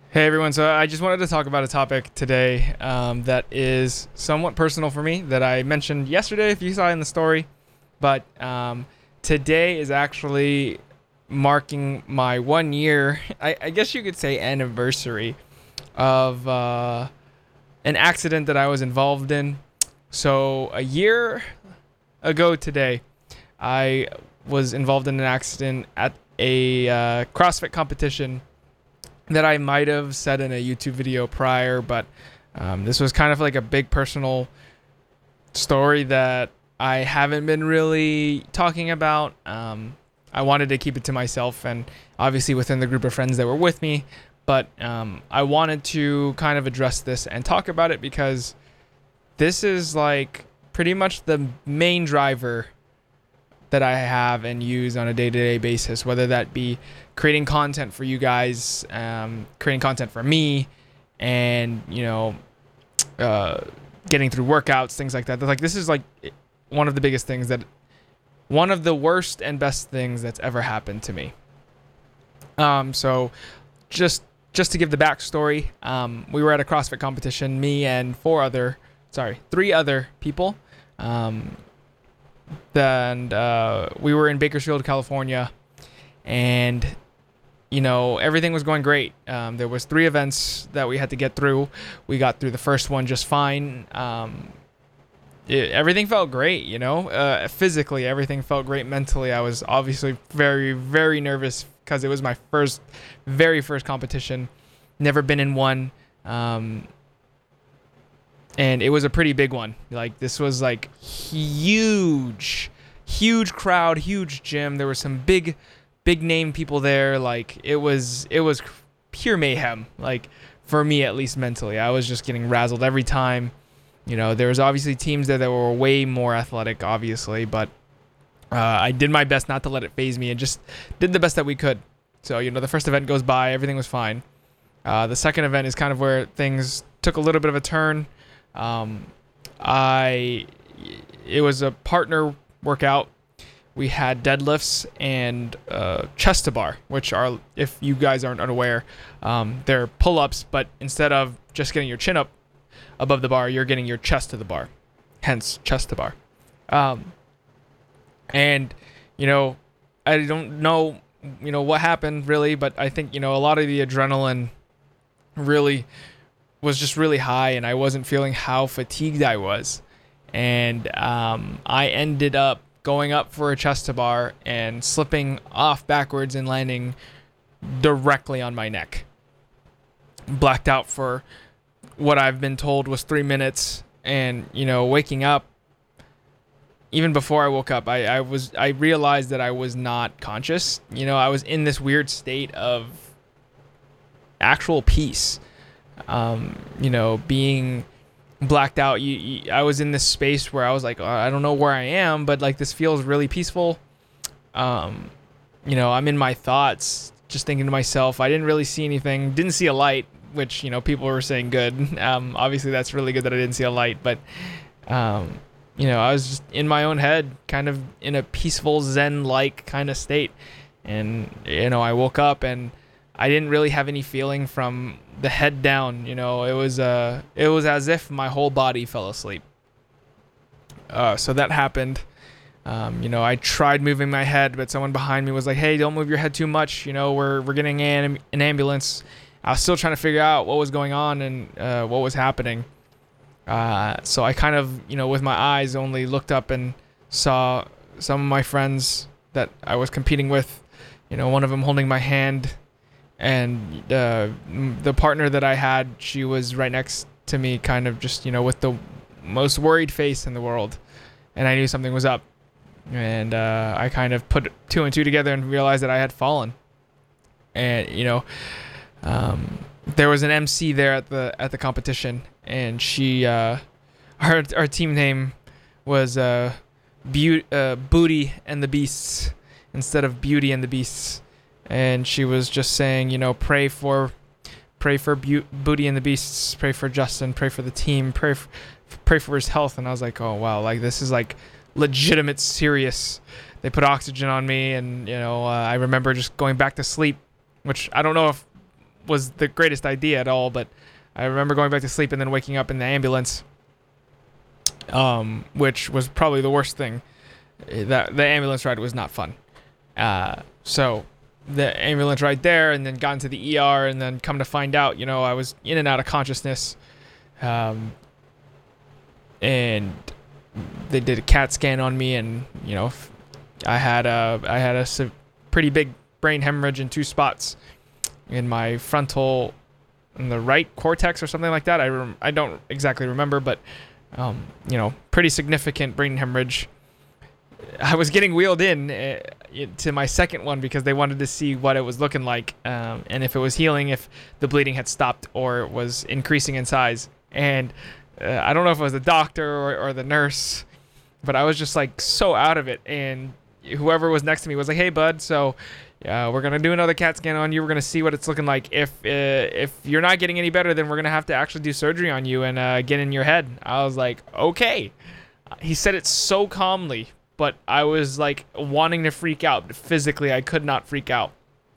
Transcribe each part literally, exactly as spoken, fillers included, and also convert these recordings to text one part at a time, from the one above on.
Hey everyone, so I just wanted to talk about a topic today um, that is somewhat personal for me that I mentioned yesterday, if you saw in the story. But um, today is actually marking my one year, I, I guess you could say anniversary, of uh, an accident that I was involved in. So a year ago today, I was involved in an accident at a uh, CrossFit competition that I might have said in a YouTube video prior, but um, this was kind of like a big personal story that I haven't been really talking about. Um, I wanted to keep it to myself and obviously within the group of friends that were with me, but um, I wanted to kind of address this and talk about it because this is like pretty much the main driver that I have and use on a day-to-day basis, whether that be creating content for you guys, um, creating content for me, and, you know, uh, getting through workouts, things like that. Like, this is like one of the biggest things that, one of the worst and best things that's ever happened to me. Um, so just, just to give the backstory, um, we were at a CrossFit competition, me and four other, sorry, three other people. Um, and uh, we were in Bakersfield, California, and you know everything was going great. Um, there was three events that we had to get through. We got through the first one just fine. Um, it, everything felt great, you know. Uh, physically, everything felt great. Mentally, I was obviously very, very nervous because it was my first, very first competition. Never been in one. Um, And it was a pretty big one. Like, this was like huge, huge crowd, huge gym. There were some big, big name people there. Like, it was, it was pure mayhem. Like, for me, at least mentally, I was just getting razzled every time. You know, there was obviously teams there that were way more athletic, obviously, but uh, I did my best not to let it faze me and just did the best that we could. So, you know, the first event goes by, everything was fine. Uh, the second event is kind of where things took a little bit of a turn. Um, I, it was a partner workout. We had deadlifts and, uh, chest to bar, which are, if you guys aren't unaware, um, they're pull-ups, but instead of just getting your chin up above the bar, you're getting your chest to the bar, hence chest to bar. Um, and, you know, I don't know, you know, what happened really, but I think, you know, a lot of the adrenaline really was just really high, and I wasn't feeling how fatigued I was. And um, I ended up going up for a chest to bar and slipping off backwards and landing directly on my neck. Blacked out for what I've been told was three minutes. And, you know, waking up, even before I woke up, I, I was I realized that I was not conscious. You know, I was in this weird state of actual peace. Um, you know, being blacked out, you, you, I was in this space where I was like, oh, I don't know where I am, but like this feels really peaceful. Um, you know, I'm in my thoughts, just thinking to myself, I didn't really see anything, didn't see a light, which, you know, people were saying good. Um, obviously that's really good that I didn't see a light, but, um, you know, I was just in my own head, kind of in a peaceful Zen-like kind of state. And, you know, I woke up and I didn't really have any feeling from the head down. You know, it was uh, it was as if my whole body fell asleep. Uh, so that happened. Um, you know, I tried moving my head, but someone behind me was like, "Hey, don't move your head too much. You know, we're we're getting an, an ambulance." I was still trying to figure out what was going on and uh, what was happening. Uh, so I kind of, you know, with my eyes only looked up and saw some of my friends that I was competing with. You know, one of them holding my hand. And uh, the partner that I had, she was right next to me, kind of just, you know, with the most worried face in the world. And I knew something was up. And uh, I kind of put two and two together and realized that I had fallen. And, you know, um, there was an M C there at the at the competition. And she, uh, our, our team name was uh, Be- uh, Booty and the Beasts instead of Beauty and the Beasts. And she was just saying, you know, pray for, pray for Be- Booty and the Beasts, pray for Justin, pray for the team, pray for, pray for his health. And I was like, oh wow, like this is like legitimate, serious. They put oxygen on me, and you know, uh, I remember just going back to sleep, which I don't know if was the greatest idea at all, but I remember going back to sleep and then waking up in the ambulance, um, which was probably the worst thing. That the ambulance ride was not fun. Uh, so the ambulance ride there, and then got into the E R, and then come to find out, you know, I was in and out of consciousness, um, and they did a CAT scan on me, and you know, I had a I had a pretty big brain hemorrhage in two spots, in my frontal, in the right cortex or something like that. I rem- I don't exactly remember, but um, you know, pretty significant brain hemorrhage. I was getting wheeled in uh, to my second one because they wanted to see what it was looking like, um, and if it was healing, if the bleeding had stopped or was increasing in size. And uh, I don't know if it was the doctor or, or the nurse, but I was just like so out of it. And whoever was next to me was like, "Hey, bud, so uh, we're gonna do another CAT scan on you. We're gonna see what it's looking like. If uh, if you're not getting any better, then we're gonna have to actually do surgery on you and uh, get in your head." I was like, "Okay." He said it so calmly, but I was like wanting to freak out, but physically I could not freak out.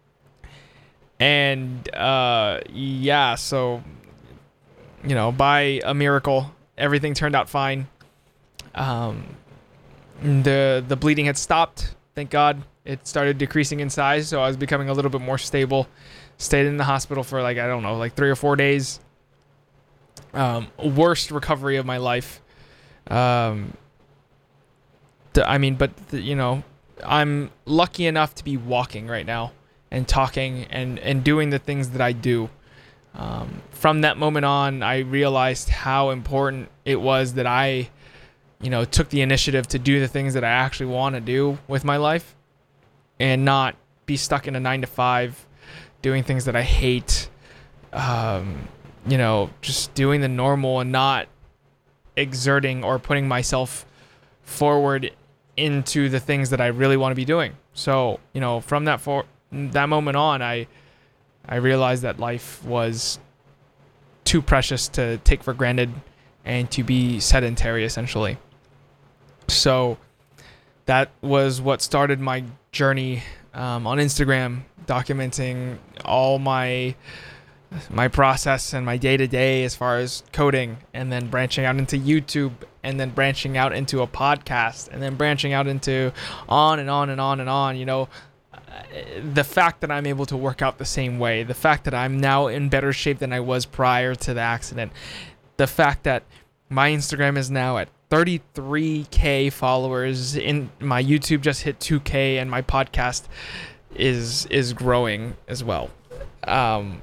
And uh, yeah, so, you know, by a miracle, everything turned out fine. Um, the the bleeding had stopped, thank God. It started decreasing in size, so I was becoming a little bit more stable. Stayed in the hospital for like, I don't know, like three or four days. Um, worst recovery of my life. Um, I mean, but, the, you know, I'm lucky enough to be walking right now and talking and, and doing the things that I do. Um, from that moment on, I realized how important it was that I, you know, took the initiative to do the things that I actually want to do with my life and not be stuck in a nine to five doing things that I hate, um, you know, just doing the normal and not exerting or putting myself forward into the things that I really want to be doing. So, you know, from that for that moment on, I I realized that life was too precious to take for granted and to be sedentary, essentially. So that was what started my journey um, on Instagram, documenting all my my process and my day-to-day as far as coding, and then branching out into YouTube, and then branching out into a podcast, and then branching out into on and on and on and on. You know, the fact that I'm able to work out the same way, the fact that I'm now in better shape than I was prior to the accident, the fact that my Instagram is now at thirty-three K followers, in my YouTube just hit two K, and my podcast is is growing as well. Um,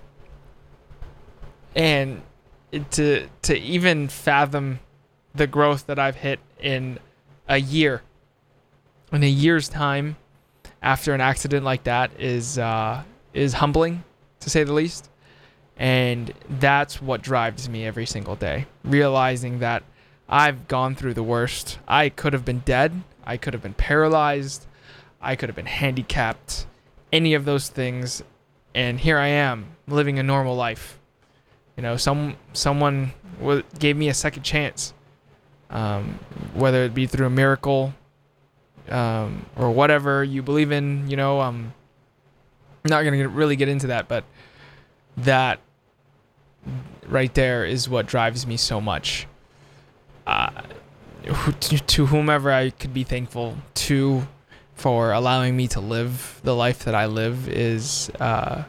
and to to even fathom the growth that I've hit in a year, in a year's time, after an accident like that is uh, is humbling, to say the least. And that's what drives me every single day, realizing that I've gone through the worst. I could have been dead. I could have been paralyzed. I could have been handicapped. Any of those things. And here I am, living a normal life. You know, some someone w- gave me a second chance. Um, whether it be through a miracle, um, or whatever you believe in, you know, um, I'm not going to really get into that, but that right there is what drives me so much. Uh, to, to whomever I could be thankful to for allowing me to live the life that I live is, uh,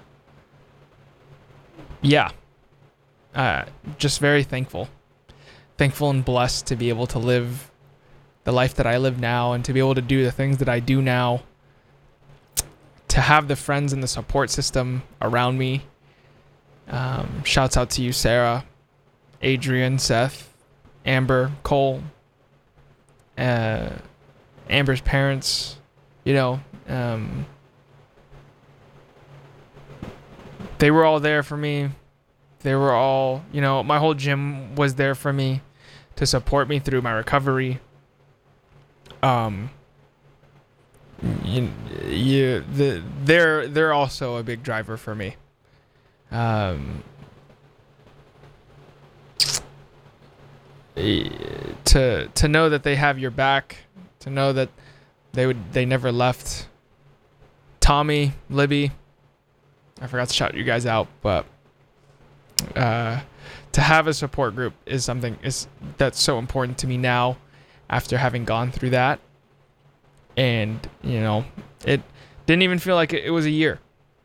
yeah, uh, just very thankful. Thankful and blessed to be able to live the life that I live now, and to be able to do the things that I do now, to have the friends and the support system around me. Um, shouts out to you, Sarah, Adrian, Seth, Amber, Cole, uh, Amber's parents, you know, um, they were all there for me. They were all, you know, my whole gym was there for me to support me through my recovery. Um, you, you, the, they're, they're also a big driver for me. Um, to, to know that they have your back, to know that they would, they never left. Tommy, Libby, I forgot to shout you guys out, but uh, to have a support group is something is that's so important to me now after having gone through that. And, you know, it didn't even feel like it, it was a year.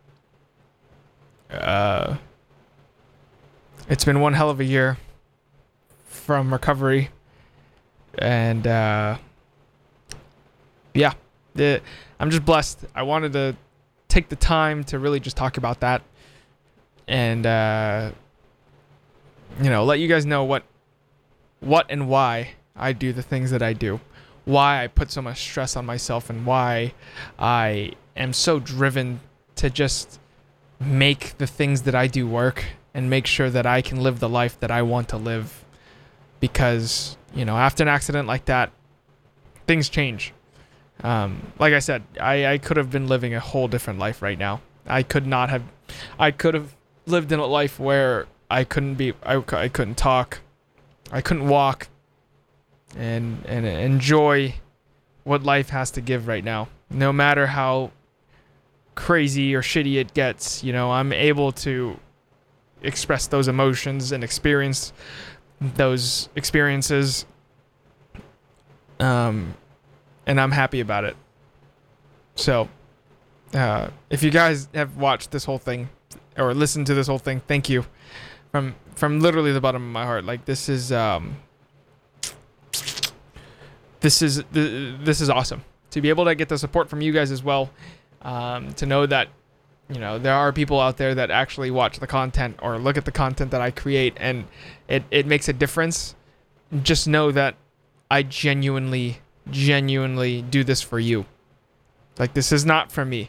Uh, it's been one hell of a year from recovery. And, uh, yeah, it, I'm just blessed. I wanted to take the time to really just talk about that. And, uh, you know, let you guys know what, what and why I do the things that I do. Why I put so much stress on myself and why I am so driven to just make the things that I do work and make sure that I can live the life that I want to live. Because, you know, after an accident like that, things change. Um, like I said, I, I could have been living a whole different life right now. I could not have, I could have lived in a life where I couldn't be, I, I couldn't talk, I couldn't walk. And and enjoy what life has to give right now. No matter how crazy or shitty it gets, you know, I'm able to express those emotions and experience those experiences. Um, and I'm happy about it. So, uh, if you guys have watched this whole thing or listened to this whole thing, thank you from from literally the bottom of my heart. Like this is um. This is this is awesome to be able to get the support from you guys as well, um, to know that, you know, there are people out there that actually watch the content or look at the content that I create and it, it makes a difference. Just know that I genuinely, genuinely do this for you. Like, this is not for me.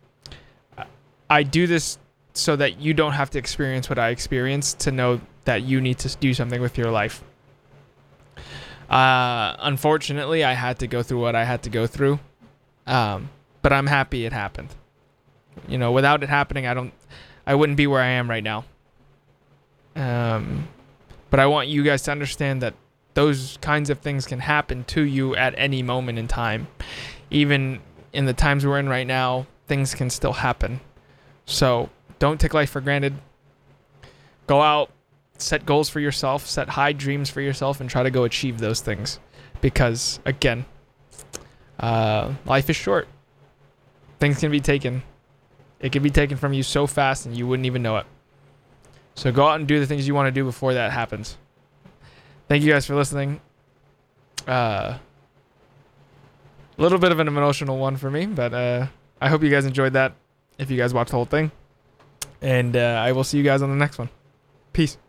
I do this so that you don't have to experience what I experienced to know that you need to do something with your life. Uh, unfortunately, I had to go through what I had to go through, um, but I'm happy it happened. You know, without it happening, I don't, I wouldn't be where I am right now. Um, but I want you guys to understand that those kinds of things can happen to you at any moment in time. Even in the times we're in right now, things can still happen. So don't take life for granted. Go out. Set goals for yourself, set high dreams for yourself, and try to go achieve those things. Because, again, uh, life is short. Things can be taken. It can be taken from you so fast and you wouldn't even know it. So go out and do the things you want to do before that happens. Thank you guys for listening. Uh, a little bit of an emotional one for me, but uh, I hope you guys enjoyed that if you guys watched the whole thing. And uh, I will see you guys on the next one. Peace.